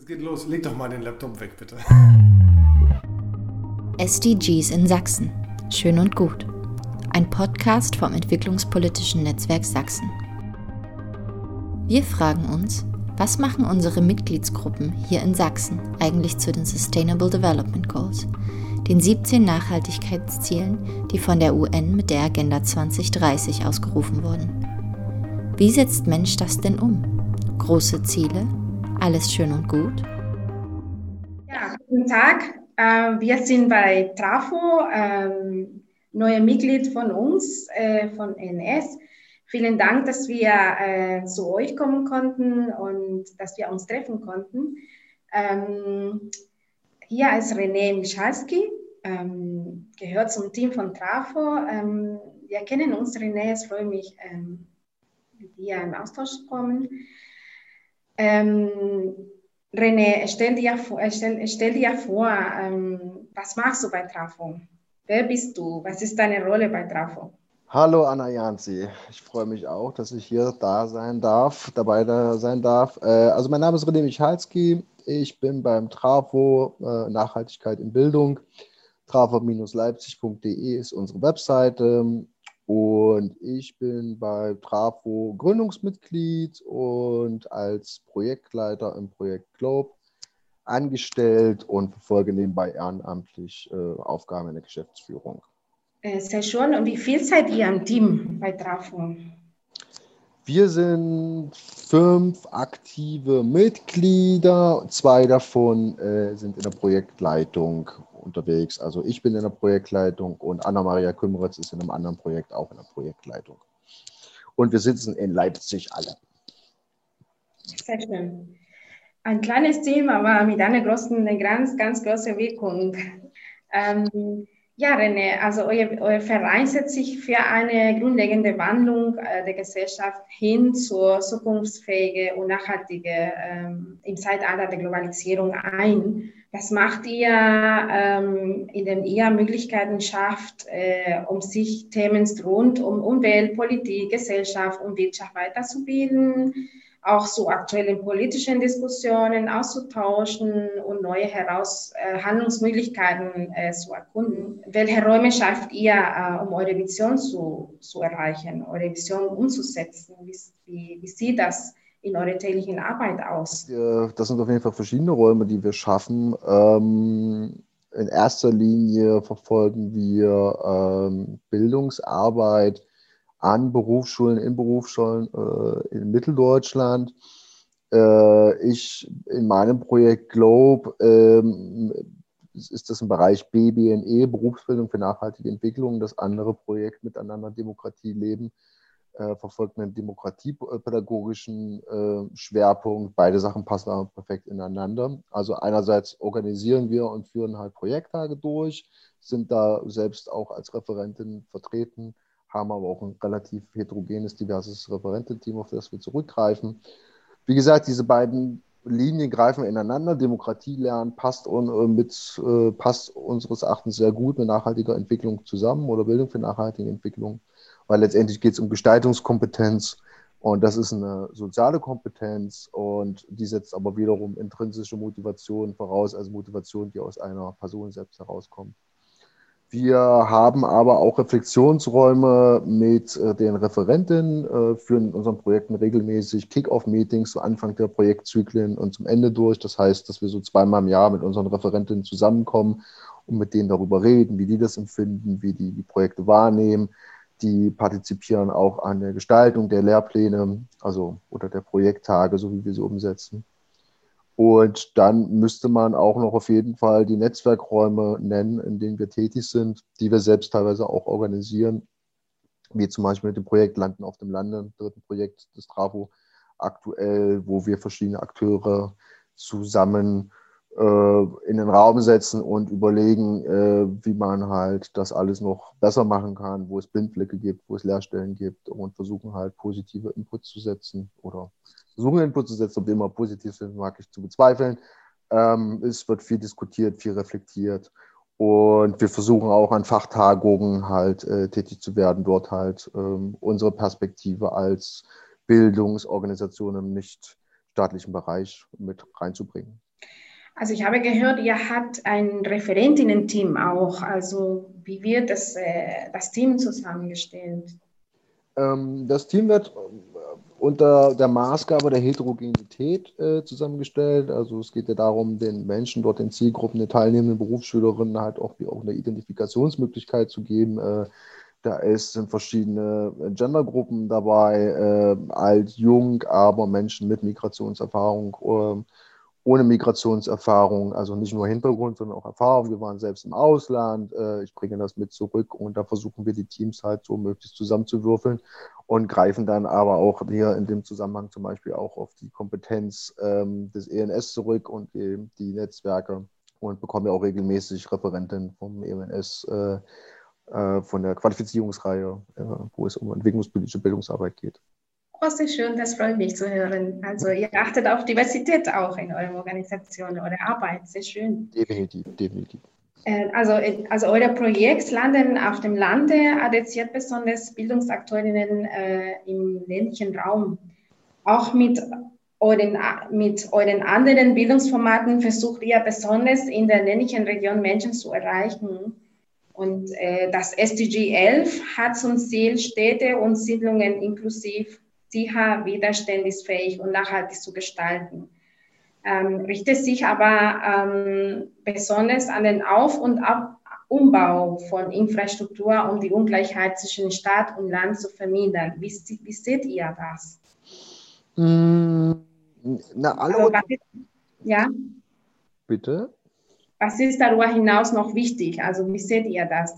geht los. Leg doch mal den Laptop weg, bitte. SDGs in Sachsen. Schön und gut. Ein Podcast vom Entwicklungspolitischen Netzwerk Sachsen. Wir fragen uns, was machen unsere Mitgliedsgruppen hier in Sachsen eigentlich zu den Sustainable Development Goals, den 17 Nachhaltigkeitszielen, die von der UN mit der Agenda 2030 ausgerufen wurden? Wie setzt Mensch das denn um? Große Ziele? Alles schön und gut? Ja, guten Tag. Wir sind bei Trafo, neue Mitglied von uns, von NS. Vielen Dank, dass wir zu euch kommen konnten und dass wir uns treffen konnten. Hier ist René Michalski, gehört zum Team von Trafo. Wir kennen uns, René, es freut mich, mit dir in Austausch zu kommen. René, stell dir vor, was machst du bei Trafo? Wer bist du? Was ist deine Rolle bei Trafo? Hallo Anna Janzi, ich freue mich auch, dass ich hier dabei sein darf. Also mein Name ist René Michalski, ich bin beim Trafo Nachhaltigkeit in Bildung. trafo-leipzig.de ist unsere Webseite und ich bin bei Trafo Gründungsmitglied und als Projektleiter im Projekt Globe angestellt und verfolge nebenbei ehrenamtlich Aufgaben in der Geschäftsführung. Sehr schön. Und wie viel seid ihr im Team bei Trafo? Wir sind 5 aktive Mitglieder, 2 davon sind in der Projektleitung unterwegs. Also ich bin in der Projektleitung und Anna-Maria Kümmeritz ist in einem anderen Projekt auch in der Projektleitung. Und wir sitzen in Leipzig alle. Sehr schön. Ein kleines Team, aber mit einer ganz großen Wirkung. Ja, René, also euer Verein setzt sich für eine grundlegende Wandlung der Gesellschaft hin zur zukunftsfähigen und nachhaltigen im Zeitalter der Globalisierung ein. Was macht ihr, indem ihr Möglichkeiten schafft, um sich Themen rund um Umwelt, Politik, Gesellschaft und Wirtschaft weiterzubilden, auch so aktuellen politischen Diskussionen auszutauschen und neue Handlungsmöglichkeiten zu erkunden. Welche Räume schafft ihr, um eure Vision zu erreichen, eure Vision umzusetzen? Wie sieht das in eurer täglichen Arbeit aus? Das sind auf jeden Fall verschiedene Räume, die wir schaffen. In erster Linie verfolgen wir Bildungsarbeit an Berufsschulen, in Mitteldeutschland. Ich in meinem Projekt Globe ist das im Bereich BBNE, Berufsbildung für nachhaltige Entwicklung. Das andere Projekt Miteinander Demokratie leben verfolgt einen demokratiepädagogischen Schwerpunkt. Beide Sachen passen aber perfekt ineinander. Also einerseits organisieren wir und führen halt Projekttage durch, sind da selbst auch als Referentin vertreten, haben aber auch ein relativ heterogenes, diverses Referententeam, auf das wir zurückgreifen. Wie gesagt, diese beiden Linien greifen ineinander. Demokratie lernen passt unseres Erachtens sehr gut mit nachhaltiger Entwicklung zusammen oder Bildung für nachhaltige Entwicklung, weil letztendlich geht es um Gestaltungskompetenz und das ist eine soziale Kompetenz und die setzt aber wiederum intrinsische Motivation voraus, also Motivation, die aus einer Person selbst herauskommt. Wir haben aber auch Reflexionsräume mit den Referentinnen, führen in unseren Projekten regelmäßig Kick-Off-Meetings zu Anfang der Projektzyklen und zum Ende durch. Das heißt, dass wir so 2-mal im Jahr mit unseren Referentinnen zusammenkommen und mit denen darüber reden, wie die das empfinden, wie die Projekte wahrnehmen. Die partizipieren auch an der Gestaltung der Lehrpläne, also oder der Projekttage, so wie wir sie umsetzen. Und dann müsste man auch noch auf jeden Fall die Netzwerkräume nennen, in denen wir tätig sind, die wir selbst teilweise auch organisieren, wie zum Beispiel mit dem Projekt Landen auf dem Lande, dritten Projekt des Trafo aktuell, wo wir verschiedene Akteure zusammen in den Raum setzen und überlegen, wie man halt das alles noch besser machen kann, wo es Blindflecke gibt, wo es Leerstellen gibt und versuchen halt positive Inputs zu setzen oder versuchen Inputs zu setzen, ob die immer positiv sind, mag ich zu bezweifeln. Es wird viel diskutiert, viel reflektiert und wir versuchen auch an Fachtagungen halt tätig zu werden, dort halt unsere Perspektive als Bildungsorganisation im nicht staatlichen Bereich mit reinzubringen. Also ich habe gehört, ihr habt ein Referentinnen-Team auch. Also wie wird das Team zusammengestellt? Das Team wird unter der Maßgabe der Heterogenität zusammengestellt. Also es geht ja darum, den Menschen dort, den Zielgruppen, den teilnehmenden Berufsschülerinnen halt auch eine Identifikationsmöglichkeit zu geben. Sind verschiedene Gendergruppen dabei, alt, jung, aber Menschen mit Migrationserfahrung, ohne Migrationserfahrung, also nicht nur Hintergrund, sondern auch Erfahrung. Wir waren selbst im Ausland, ich bringe das mit zurück und da versuchen wir die Teams halt so möglichst zusammenzuwürfeln und greifen dann aber auch hier in dem Zusammenhang zum Beispiel auch auf die Kompetenz des ENS zurück und die Netzwerke und bekommen ja auch regelmäßig Referenten vom ENS von der Qualifizierungsreihe, wo es um entwicklungspolitische Bildungsarbeit geht. Oh, sehr schön, das freut mich zu hören. Also ihr achtet auf Diversität auch in eurer Organisation, eurer Arbeit, sehr schön. Definitiv. Also eure Projekte landen auf dem Lande, adressiert besonders Bildungsakteurinnen im ländlichen Raum. Auch mit euren anderen Bildungsformaten versucht ihr besonders in der ländlichen Region Menschen zu erreichen. Und das SDG 11 hat zum Ziel, Städte und Siedlungen inklusiv sicher, widerstandsfähig und nachhaltig zu gestalten. Richtet sich aber besonders an den Auf- und Umbau von Infrastruktur, um die Ungleichheit zwischen Stadt und Land zu vermindern. Wie seht ihr das? Bitte? Was ist darüber hinaus noch wichtig? Also wie seht ihr das?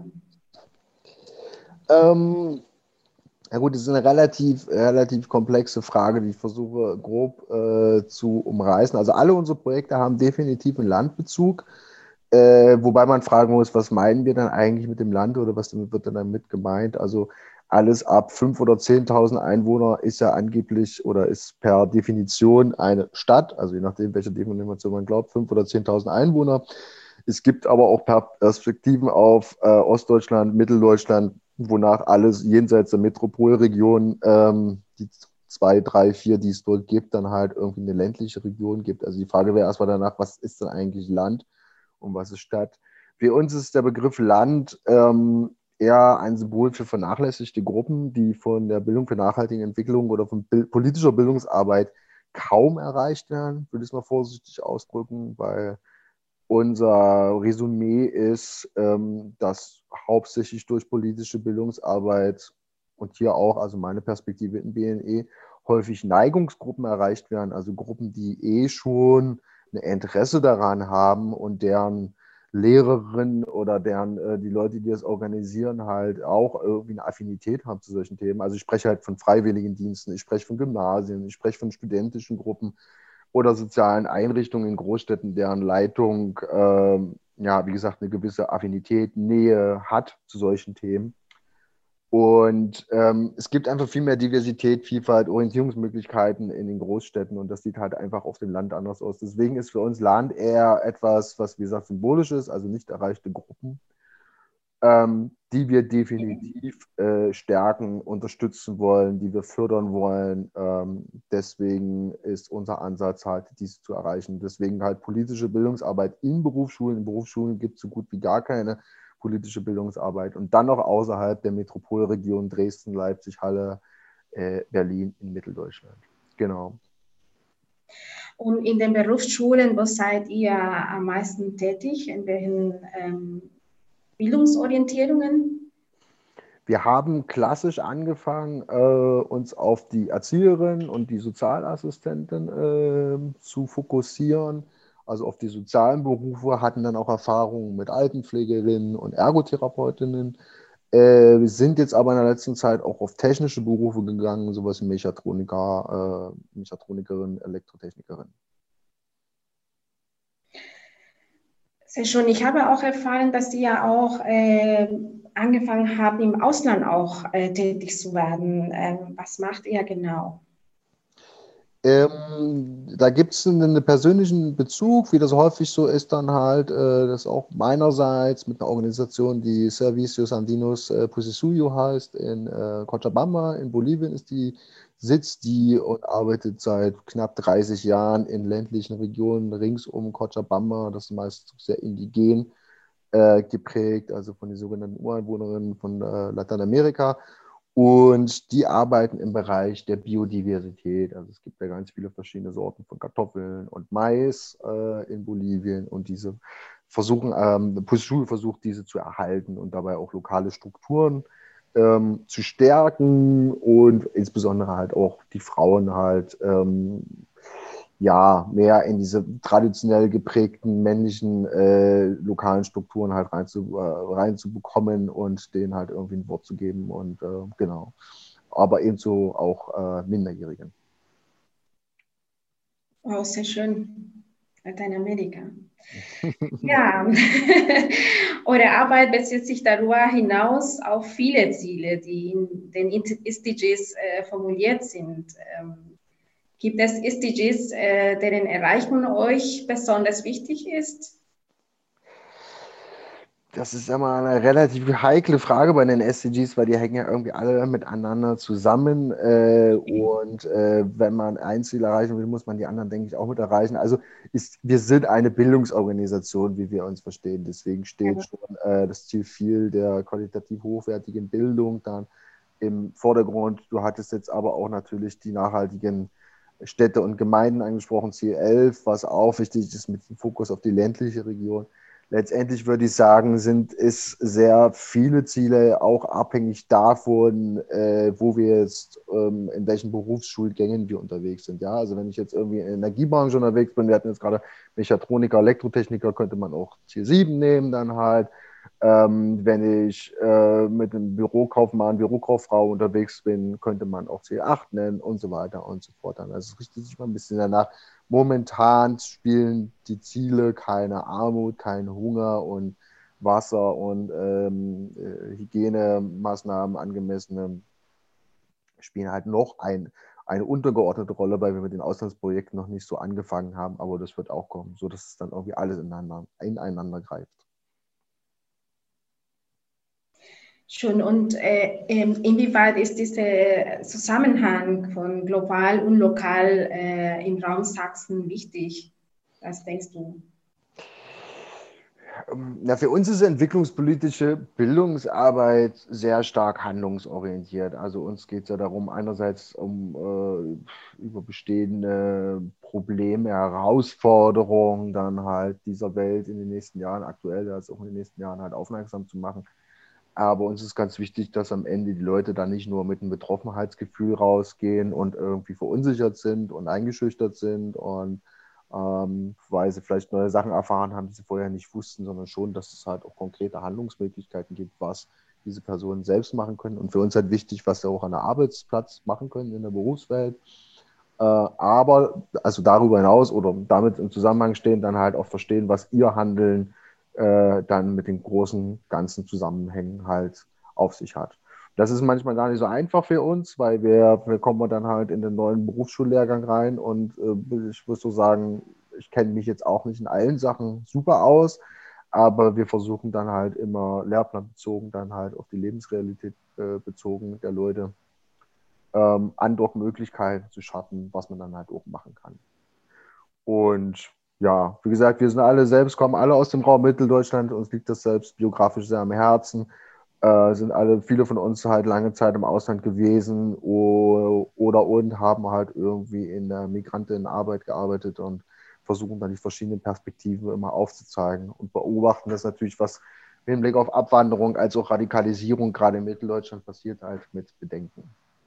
Ja gut, das ist eine relativ komplexe Frage, die ich versuche grob zu umreißen. Also alle unsere Projekte haben definitiv einen Landbezug, wobei man fragen muss, was meinen wir dann eigentlich mit dem Land oder was wird dann damit gemeint? Also alles ab 5.000 oder 10.000 Einwohner ist ja angeblich oder ist per Definition eine Stadt, also je nachdem, welcher Definition man glaubt, 5.000 oder 10.000 Einwohner. Es gibt aber auch Perspektiven auf Ostdeutschland, Mitteldeutschland, wonach alles jenseits der Metropolregion, die 2, 3, 4, die es dort gibt, dann halt irgendwie eine ländliche Region gibt. Also die Frage wäre erstmal danach, was ist denn eigentlich Land und was ist Stadt? Für uns ist der Begriff Land eher ein Symbol für vernachlässigte Gruppen, die von der Bildung für nachhaltige Entwicklung oder von politischer Bildungsarbeit kaum erreicht werden, würde ich es mal vorsichtig ausdrücken, weil unser Resümee ist, dass hauptsächlich durch politische Bildungsarbeit und hier auch, also meine Perspektive in BNE, häufig Neigungsgruppen erreicht werden, also Gruppen, die schon ein Interesse daran haben und deren Lehrerinnen oder die Leute, die das organisieren, halt auch irgendwie eine Affinität haben zu solchen Themen. Also ich spreche halt von Freiwilligendiensten, ich spreche von Gymnasien, ich spreche von studentischen Gruppen oder sozialen Einrichtungen in Großstädten, deren Leitung, wie gesagt, eine gewisse Affinität, Nähe hat zu solchen Themen. Und es gibt einfach viel mehr Diversität, Vielfalt, Orientierungsmöglichkeiten in den Großstädten und das sieht halt einfach auf dem Land anders aus. Deswegen ist für uns Land eher etwas, was, wie gesagt, symbolisch ist, also nicht erreichte Gruppen, die wir definitiv stärken, unterstützen wollen, die wir fördern wollen. Deswegen ist unser Ansatz halt, dies zu erreichen. Deswegen halt politische Bildungsarbeit in Berufsschulen. In Berufsschulen gibt es so gut wie gar keine politische Bildungsarbeit und dann noch außerhalb der Metropolregion Dresden, Leipzig, Halle, Berlin in Mitteldeutschland. Genau. Und in den Berufsschulen, wo seid ihr am meisten tätig? In welchen Bildungsorientierungen? Wir haben klassisch angefangen, uns auf die Erzieherin und die Sozialassistentin zu fokussieren, also auf die sozialen Berufe, hatten dann auch Erfahrungen mit Altenpflegerinnen und Ergotherapeutinnen. Wir sind jetzt aber in der letzten Zeit auch auf technische Berufe gegangen, sowas wie Mechatronikerin, Elektrotechnikerin. Sehr schön. Ich habe auch erfahren, dass Sie ja auch angefangen haben, im Ausland auch tätig zu werden. Was macht ihr genau? Da gibt es einen persönlichen Bezug, wie das häufig so ist, dann halt, das auch meinerseits mit einer Organisation, die Servicios Andinos Pusisuyo heißt, in Cochabamba, in Bolivien ist die sitzt die und arbeitet seit knapp 30 Jahren in ländlichen Regionen rings um Cochabamba. Das ist meist sehr indigen geprägt, also von den sogenannten Ureinwohnerinnen von Lateinamerika. Und die arbeiten im Bereich der Biodiversität. Also es gibt ja ganz viele verschiedene Sorten von Kartoffeln und Mais in Bolivien. Und diese Schule versucht, diese zu erhalten und dabei auch lokale Strukturen zu stärken und insbesondere halt auch die Frauen halt mehr in diese traditionell geprägten männlichen lokalen Strukturen halt reinzubekommen und denen halt irgendwie ein Wort zu geben und genau. Aber ebenso auch Minderjährigen. Wow, sehr schön. Lateinamerika. Ja, eure Arbeit bezieht sich darüber hinaus auf viele Ziele, die in den SDGs formuliert sind. Gibt es SDGs, deren Erreichung euch besonders wichtig ist? Das ist immer eine relativ heikle Frage bei den SDGs, weil die hängen ja irgendwie alle miteinander zusammen. Wenn man ein Ziel erreichen will, muss man die anderen, denke ich, auch mit erreichen. Also wir sind eine Bildungsorganisation, wie wir uns verstehen. Deswegen steht schon das Ziel viel der qualitativ hochwertigen Bildung dann im Vordergrund. Du hattest jetzt aber auch natürlich die nachhaltigen Städte und Gemeinden angesprochen, Ziel 11, was auch wichtig ist mit dem Fokus auf die ländliche Region. Letztendlich würde ich sagen, sind es sehr viele Ziele auch abhängig davon, wo wir jetzt, in welchen Berufsschulgängen wir unterwegs sind. Ja, also wenn ich jetzt irgendwie in der Energiebranche unterwegs bin, wir hatten jetzt gerade Mechatroniker, Elektrotechniker, könnte man auch Ziel 7 nehmen dann halt. Wenn ich mit einem Bürokaufmann, Bürokauffrau unterwegs bin, könnte man auch Ziel 8 nennen und so weiter und so fort. Also es richtet sich mal ein bisschen danach. Momentan spielen die Ziele keine Armut, kein Hunger und Wasser und Hygienemaßnahmen angemessene spielen halt noch eine untergeordnete Rolle, weil wir mit den Auslandsprojekten noch nicht so angefangen haben, aber das wird auch kommen, sodass es dann irgendwie alles ineinander greift. Schon, und inwieweit ist dieser Zusammenhang von global und lokal im Raum Sachsen wichtig? Was denkst du? Ja, für uns ist entwicklungspolitische Bildungsarbeit sehr stark handlungsorientiert. Also uns geht es ja darum, einerseits über bestehende Probleme, Herausforderungen dann halt dieser Welt in den nächsten Jahren, aktuell als auch in den nächsten Jahren halt aufmerksam zu machen. Aber uns ist ganz wichtig, dass am Ende die Leute dann nicht nur mit einem Betroffenheitsgefühl rausgehen und irgendwie verunsichert sind und eingeschüchtert sind und weil sie vielleicht neue Sachen erfahren haben, die sie vorher nicht wussten, sondern schon, dass es halt auch konkrete Handlungsmöglichkeiten gibt, was diese Personen selbst machen können. Und für uns halt wichtig, was sie auch an der Arbeitsplatz machen können in der Berufswelt. Aber also darüber hinaus oder damit im Zusammenhang stehen, dann halt auch verstehen, was ihr Handeln dann mit den großen ganzen Zusammenhängen halt auf sich hat. Das ist manchmal gar nicht so einfach für uns, weil wir kommen dann halt in den neuen Berufsschullehrgang rein und ich muss so sagen, ich kenne mich jetzt auch nicht in allen Sachen super aus, aber wir versuchen dann halt immer lehrplanbezogen, dann halt auf die Lebensrealität bezogen der Leute Andockmöglichkeiten zu schaffen, was man dann halt auch machen kann. Und ja, wie gesagt, wir sind alle selbst, kommen alle aus dem Raum Mitteldeutschland, uns liegt das selbst biografisch sehr am Herzen. Sind viele von uns halt lange Zeit im Ausland gewesen und haben halt irgendwie in der Migrantinnenarbeit gearbeitet und versuchen dann die verschiedenen Perspektiven immer aufzuzeigen und beobachten das natürlich, was im Hinblick auf Abwanderung als auch Radikalisierung gerade in Mitteldeutschland passiert, halt mit Bedenken.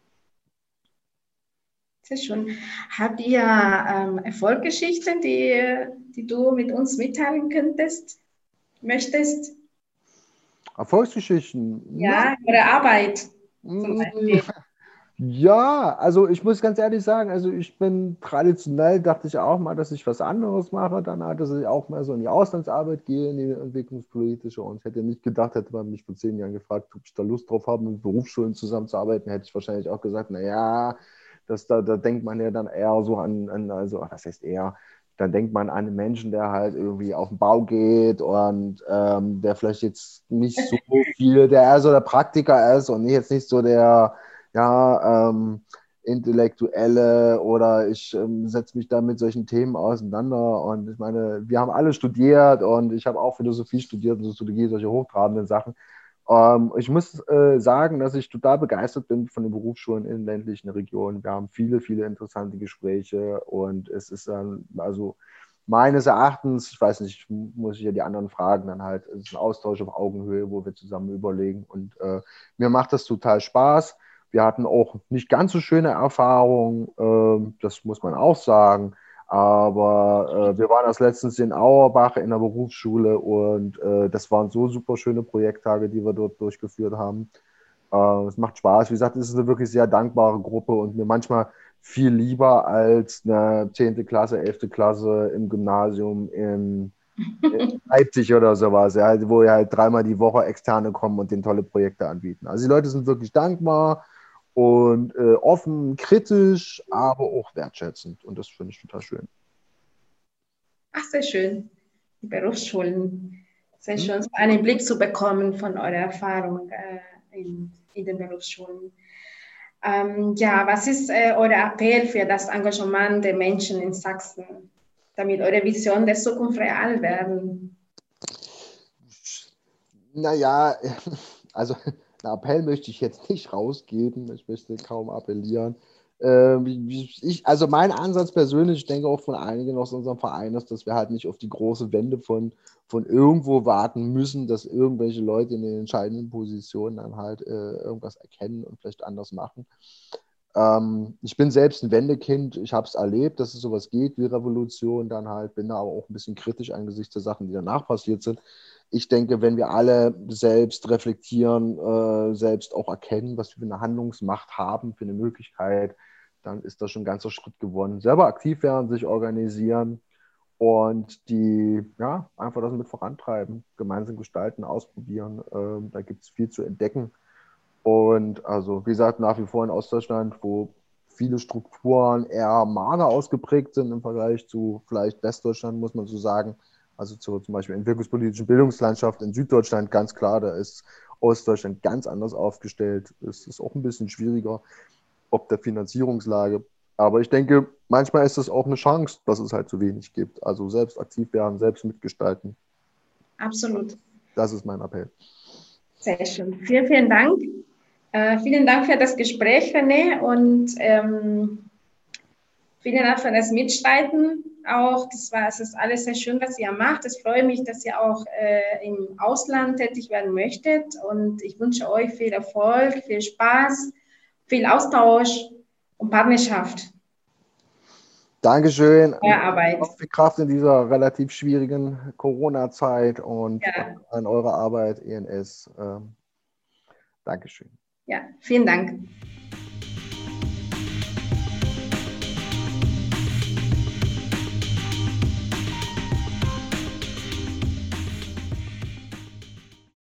Sehr schön. Habt ihr Erfolgsgeschichten, die du mit uns mitteilen möchtest? Erfolgsgeschichten? Ja, eure Arbeit zum Beispiel. Ja, also ich muss ganz ehrlich sagen, also ich bin traditionell, dachte ich auch mal, dass ich was anderes mache. Dann dass ich auch mal so in die Auslandsarbeit gehe, in die entwicklungspolitische. Und ich hätte nicht gedacht, hätte man mich vor 10 Jahren gefragt, ob ich da Lust drauf habe, mit Berufsschulen zusammenzuarbeiten, hätte ich wahrscheinlich auch gesagt, naja, da denkt man ja dann eher so also was heißt eher, dann denkt man an einen Menschen, der halt irgendwie auf den Bau geht und der vielleicht jetzt nicht so viel, der eher so der Praktiker ist und jetzt nicht so der Intellektuelle oder ich setze mich da mit solchen Themen auseinander. Und ich meine, wir haben alle studiert und ich habe auch Philosophie studiert und Soziologie, solche hochtrabenden Sachen. Ich muss sagen, dass ich total begeistert bin von den Berufsschulen in ländlichen Regionen. Wir haben viele, viele interessante Gespräche und es ist dann, also meines Erachtens, ich weiß nicht, muss ich ja die anderen fragen, dann halt, es ist ein Austausch auf Augenhöhe, wo wir zusammen überlegen und mir macht das total Spaß. Wir hatten auch nicht ganz so schöne Erfahrungen, das muss man auch sagen. Aber wir waren erst letztens in Auerbach in der Berufsschule und das waren so super schöne Projekttage, die wir dort durchgeführt haben. Es macht Spaß. Wie gesagt, es ist eine wirklich sehr dankbare Gruppe und mir manchmal viel lieber als eine 10. Klasse, 11. Klasse im Gymnasium in Leipzig oder sowas, ja, wo ja halt 3-mal die Woche Externe kommen und denen tolle Projekte anbieten. Also die Leute sind wirklich dankbar und offen, kritisch, aber auch wertschätzend. Und das finde ich total schön. Ach, sehr schön. Die Berufsschulen. Sehr schön, so einen Blick zu bekommen von eurer Erfahrung in den Berufsschulen. Ja, was ist euer Appell für das Engagement der Menschen in Sachsen, damit eure Vision der Zukunft real werden? Naja, also einen Appell möchte ich jetzt nicht rausgeben. Ich möchte kaum appellieren. Also mein Ansatz persönlich, ich denke auch von einigen aus unserem Verein ist, dass wir halt nicht auf die große Wende von irgendwo warten müssen, dass irgendwelche Leute in den entscheidenden Positionen dann halt irgendwas erkennen und vielleicht anders machen. Ich bin selbst ein Wendekind, ich habe es erlebt, dass es sowas geht wie Revolution, dann halt bin da aber auch ein bisschen kritisch angesichts der Sachen, die danach passiert sind. Ich denke, wenn wir alle selbst reflektieren, selbst auch erkennen, was wir für eine Handlungsmacht haben, für eine Möglichkeit, dann ist das schon ein ganzer Schritt gewonnen. Selber aktiv werden, sich organisieren und die, ja, einfach das mit vorantreiben, gemeinsam gestalten, ausprobieren. Da gibt es viel zu entdecken. Und also, wie gesagt, nach wie vor in Ostdeutschland, wo viele Strukturen eher mager ausgeprägt sind im Vergleich zu vielleicht Westdeutschland, muss man so sagen. Also zum Beispiel entwicklungspolitischen Bildungslandschaft in Süddeutschland ganz klar, da ist Ostdeutschland ganz anders aufgestellt. Es ist auch ein bisschen schwieriger, ob der Finanzierungslage. Aber ich denke, manchmal ist es auch eine Chance, dass es halt zu wenig gibt. Also selbst aktiv werden, selbst mitgestalten. Absolut. Das ist mein Appell. Sehr schön. Vielen, vielen Dank. Vielen Dank für das Gespräch, René, und vielen Dank für das Mitstreiten. Auch es ist alles sehr schön, was ihr macht. Es freut mich, dass ihr auch im Ausland tätig werden möchtet. Und ich wünsche euch viel Erfolg, viel Spaß, viel Austausch und Partnerschaft. Dankeschön. Arbeit. Viel Kraft in dieser relativ schwierigen Corona-Zeit und an eure Arbeit, ENS. Dankeschön. Ja, vielen Dank.